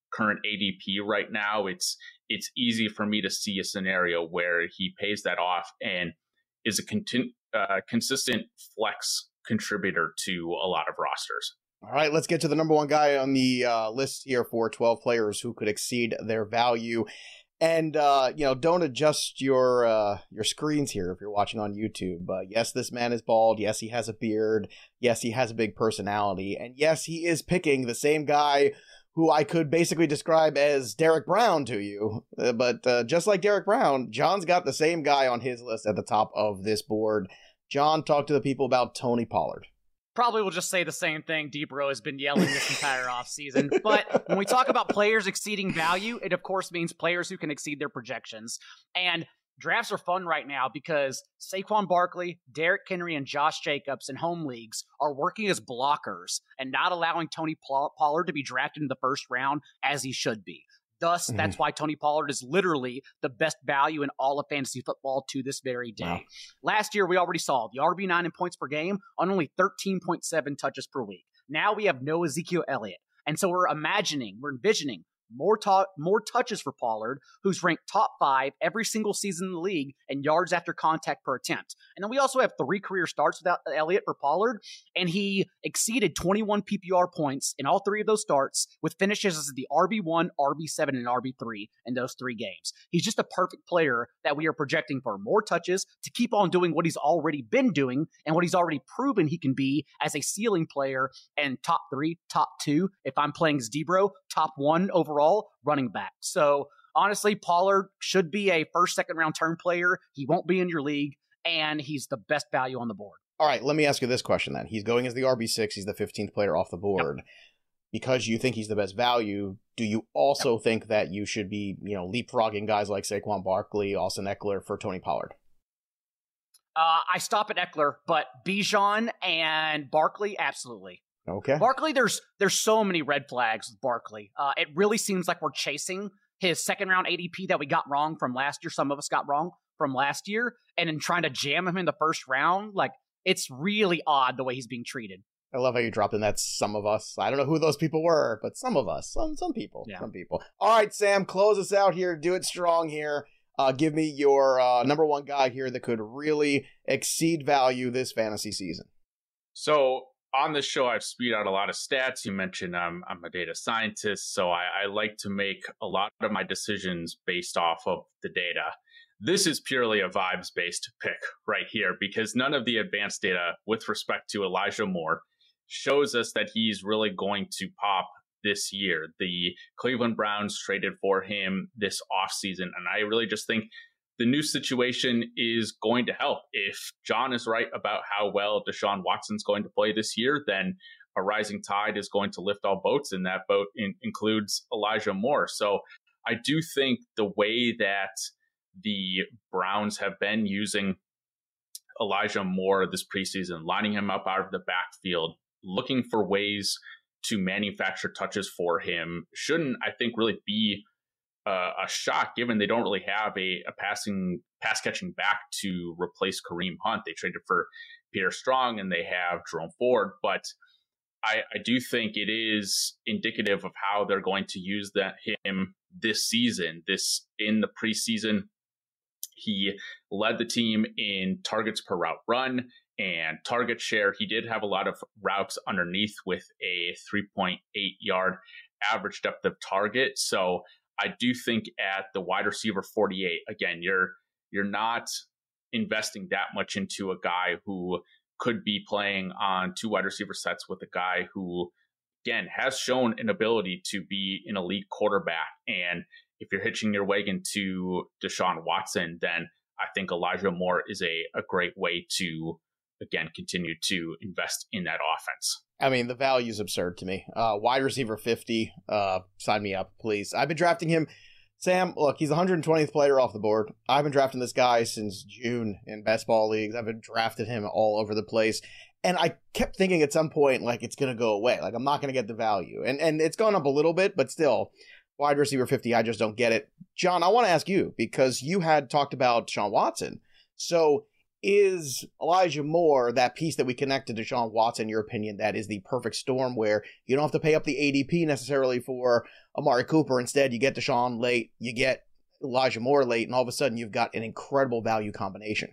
S4: current A D P right now, it's it's easy for me to see a scenario where he pays that off and is a contin- uh, consistent flex contributor to a lot of rosters.
S3: All right, let's get to the number one guy on the uh, list here for twelve players who could exceed their value. And, uh, you know, don't adjust your uh, your screens here if you're watching on YouTube. Uh, yes, this man is bald. Yes, he has a beard. Yes, he has a big personality. And yes, he is picking the same guy who I could basically describe as Derek Brown to you. Uh, but uh, just like Derek Brown, John's got the same guy on his list at the top of this board. John, talk to the people about Tony Pollard.
S5: Probably will just say the same thing Debro has been yelling this entire offseason. But when we talk about players exceeding value, it of course means players who can exceed their projections. And drafts are fun right now because Saquon Barkley, Derrick Henry, and Josh Jacobs in home leagues are working as blockers and not allowing Tony Pollard to be drafted in the first round as he should be. Thus, mm-hmm. that's why Tony Pollard is literally the best value in all of fantasy football to this very day. Wow. Last year, we already saw the R B nine in points per game on only thirteen point seven touches per week. Now we have no Ezekiel Elliott. And so we're imagining, we're envisioning more ta- more touches for Pollard, who's ranked top five every single season in the league in yards after contact per attempt. And then we also have three career starts without Elliott for Pollard, and he exceeded twenty-one P P R points in all three of those starts with finishes as the R B one, R B seven, and R B three in those three games. He's just a perfect player that we are projecting for more touches to keep on doing what he's already been doing and what he's already proven he can be as a ceiling player and top three, top two, if I'm playing as Debro, top one overall running back. So honestly, Pollard should be a first, second round turn player. He won't be in your league, and he's the best value on the board.
S3: All right, let me ask you this question then. He's going as the R B six. He's the fifteenth player off the board. Yep. Because you think he's the best value, do you also yep. think that you should be, you know, leapfrogging guys like Saquon Barkley, Austin Eckler for Tony Pollard?
S5: Uh, I stop at Eckler, but Bijan and Barkley, absolutely.
S3: Okay.
S5: Barkley, there's there's so many red flags with Barkley. Uh, it really seems like we're chasing his second round A D P that we got wrong from last year. Some of us got wrong from last year, and then trying to jam him in the first round. Like, it's really odd the way he's being treated.
S3: I love how you dropped in that some of us. I don't know who those people were, but some of us, some some people, yeah. some people. All right, Sam, close us out here. Do it strong here. Uh, give me your uh, number one guy here that could really exceed value this fantasy season.
S4: So on this show, I've spewed out a lot of stats. You mentioned um, I'm a data scientist, so I, I like to make a lot of my decisions based off of the data. This is purely a vibes-based pick right here because none of the advanced data with respect to Elijah Moore shows us that he's really going to pop this year. The Cleveland Browns traded for him this offseason, and I really just think the new situation is going to help. If John is right about how well Deshaun Watson's going to play this year, then a rising tide is going to lift all boats, and that boat in- includes Elijah Moore. So I do think the way that the Browns have been using Elijah Moore this preseason, lining him up out of the backfield, looking for ways to manufacture touches for him, shouldn't, I think, really be Uh, a shock, given they don't really have a, a passing pass catching back to replace Kareem Hunt. They traded for Peter Strong and they have Jerome Ford, but I, I do think it is indicative of how they're going to use that him this season. This in the preseason, he led the team in targets per route run and target share. He did have a lot of routes underneath with a three point eight yard average depth of target. So I do think at the wide receiver forty-eight, again, you're you're not investing that much into a guy who could be playing on two wide receiver sets with a guy who, again, has shown an ability to be an elite quarterback. And if you're hitching your wagon to Deshaun Watson, then I think Elijah Moore is a, a great way to, again, continue to invest in that offense.
S3: I mean, the value is absurd to me. Uh, wide receiver fifty, uh, sign me up, please. I've been drafting him. Sam, look, he's the one hundred twentieth player off the board. I've been drafting this guy since June in best ball leagues. I've been drafted him all over the place. And I kept thinking at some point, like, it's going to go away. Like, I'm not going to get the value. And and it's gone up a little bit, but still, wide receiver fifty, I just don't get it. John, I want to ask you, because you had talked about Deshaun Watson. So is Elijah Moore that piece that we connect to Deshaun Watson, in your opinion, that is the perfect storm where you don't have to pay up the A D P necessarily for Amari Cooper. Instead, you get Deshaun late, you get Elijah Moore late, and all of a sudden you've got an incredible value combination.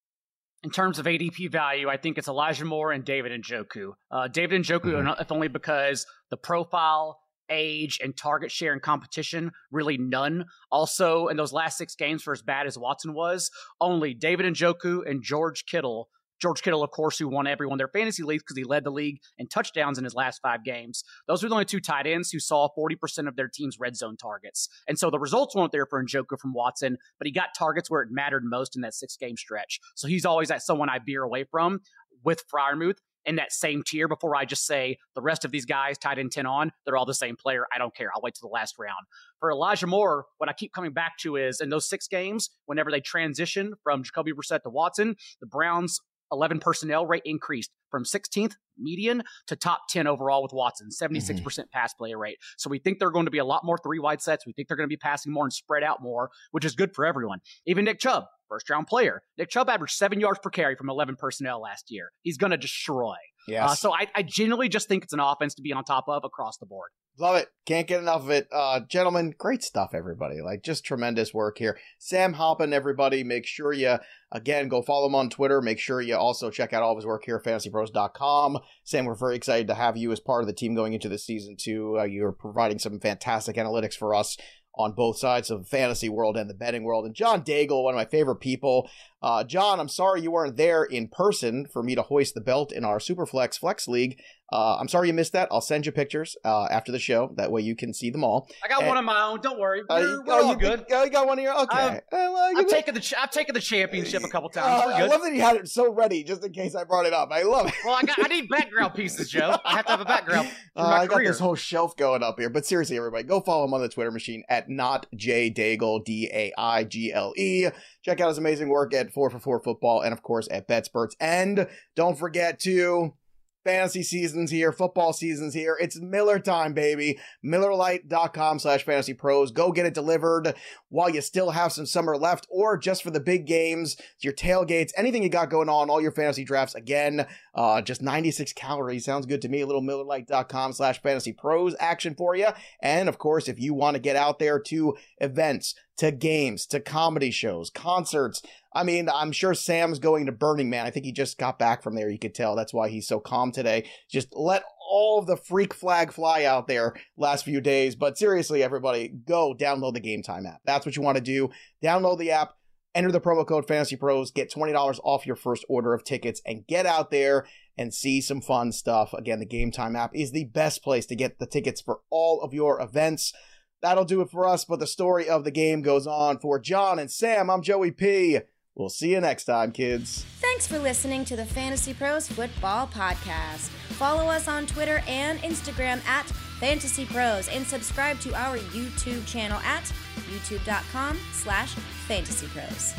S5: In terms of A D P value, I think it's Elijah Moore and David Njoku. Uh, David Njoku, mm-hmm. if only because the profile, age, and target share and competition, really none. Also, in those last six games, for as bad as Watson was, only David Njoku and George Kittle. George Kittle, of course, who won every one of their fantasy leagues because he led the league in touchdowns in his last five games. Those were the only two tight ends who saw forty percent of their team's red zone targets. And so the results weren't there for Njoku from Watson, but he got targets where it mattered most in that six-game stretch. So he's always that someone I veer away from with Freiermuth in that same tier before I just say the rest of these guys tied in ten on, they're all the same player. I don't care. I'll wait till the last round. For Elijah Moore, what I keep coming back to is in those six games, whenever they transition from Jacoby Brissett to Watson, the Browns' eleven personnel rate increased from sixteenth median to top ten overall with Watson, seventy-six percent mm-hmm. pass play rate. So we think they're going to be a lot more three wide sets. We think they're going to be passing more and spread out more, which is good for everyone. Even Nick Chubb, first round player. Nick Chubb averaged seven yards per carry from eleven personnel last year. He's going to destroy.
S3: Yes.
S5: Uh, so I, I genuinely just think it's an offense to be on top of across the board.
S3: Love it. Can't get enough of it. Uh, gentlemen, great stuff, everybody. Like, just tremendous work here. Sam Hoppen, everybody, make sure you, again, go follow him on Twitter. Make sure you also check out all of his work here at fantasy pros dot com. Sam, we're very excited to have you as part of the team going into this season, too. Uh, you're providing some fantastic analytics for us on both sides of the fantasy world and the betting world. And John Daigle, one of my favorite people. Uh, John, I'm sorry you weren't there in person for me to hoist the belt in our Superflex Flex League. Uh, I'm sorry you missed that. I'll send you pictures uh, after the show. That way you can see them all.
S5: I got
S3: and,
S5: one of my own. Don't worry. We're,
S3: uh,
S5: we're
S3: oh,
S5: all
S3: you
S5: good.
S3: Oh, you got one of your? Okay.
S5: I've,
S3: uh, well,
S5: I've, taken the ch- I've taken the championship a couple times.
S3: Uh,
S5: We're good.
S3: I love that he had it so ready just in case I brought it up. I love it.
S5: Well, I got I need background pieces, Joe. I have to have a background for my
S3: uh, I got
S5: career.
S3: this whole shelf going up here. But seriously, everybody, go follow him on the Twitter machine at not J Daigle, D A I G L E. Check out his amazing work at four for four Football and, of course, at BetSperts. And don't forget to... fantasy season's here, football season's here. It's Miller time, baby. Miller Lite dot com slash fantasy pros. Go get it delivered while you still have some summer left, or just for the big games, your tailgates, anything you got going on, all your fantasy drafts. Again, uh, just ninety-six calories. Sounds good to me. A little Miller Lite dot com slash fantasy pros action for you. And of course, if you want to get out there to events, to games, to comedy shows, concerts. I mean, I'm sure Sam's going to Burning Man. I think he just got back from there. You could tell. That's why he's so calm today. Just let all of the freak flag fly out there last few days. But seriously, everybody, go download the Game Time app. That's what you want to do. Download the app, enter the promo code FantasyPros, get twenty dollars off your first order of tickets, and get out there and see some fun stuff. Again, the Game Time app is the best place to get the tickets for all of your events. That'll do it for us, but the story of the game goes on. For John and Sam, I'm Joey P. We'll see you next time, kids.
S11: Thanks for listening to the Fantasy Pros Football Podcast. Follow us on Twitter and Instagram at Fantasy Pros and subscribe to our YouTube channel at youtube.com slash Fantasy Pros.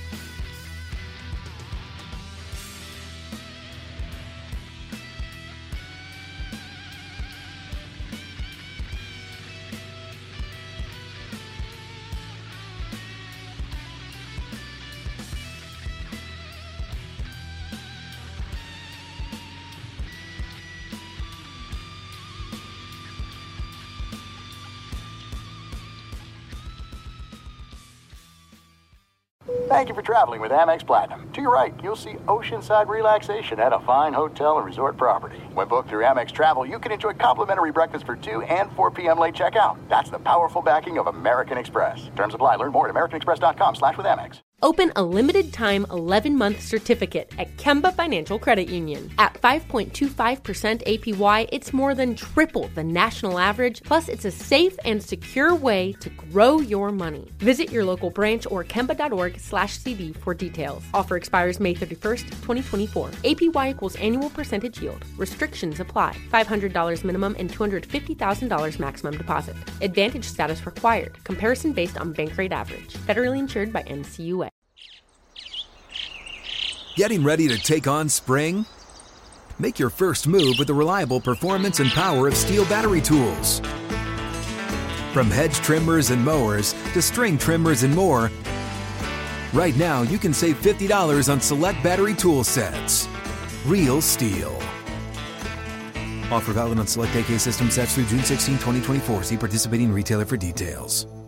S12: Thank you for traveling with Amex Platinum. To your right, you'll see oceanside relaxation at a fine hotel and resort property. When booked through Amex Travel, you can enjoy complimentary breakfast for two and four p.m. late checkout. That's the powerful backing of American Express. Terms apply. Learn more at americanexpress.com slash with Amex.
S6: Open a limited-time eleven-month certificate at Kemba Financial Credit Union. At five point two five percent A P Y, it's more than triple the national average, plus it's a safe and secure way to grow your money. Visit your local branch or kemba.org slash CD for details. Offer expires May thirty-first, twenty twenty-four. A P Y equals annual percentage yield. Restrictions apply. five hundred dollars minimum and two hundred fifty thousand dollars maximum deposit. Advantage status required. Comparison based on bank rate average. Federally insured by N C U A.
S13: Getting ready to take on spring? Make your first move with the reliable performance and power of Steel battery tools. From hedge trimmers and mowers to string trimmers and more, right now you can save fifty dollars on select battery tool sets. Real Steel. Offer valid on select A K system sets through June sixteenth, twenty twenty-four. See participating retailer for details.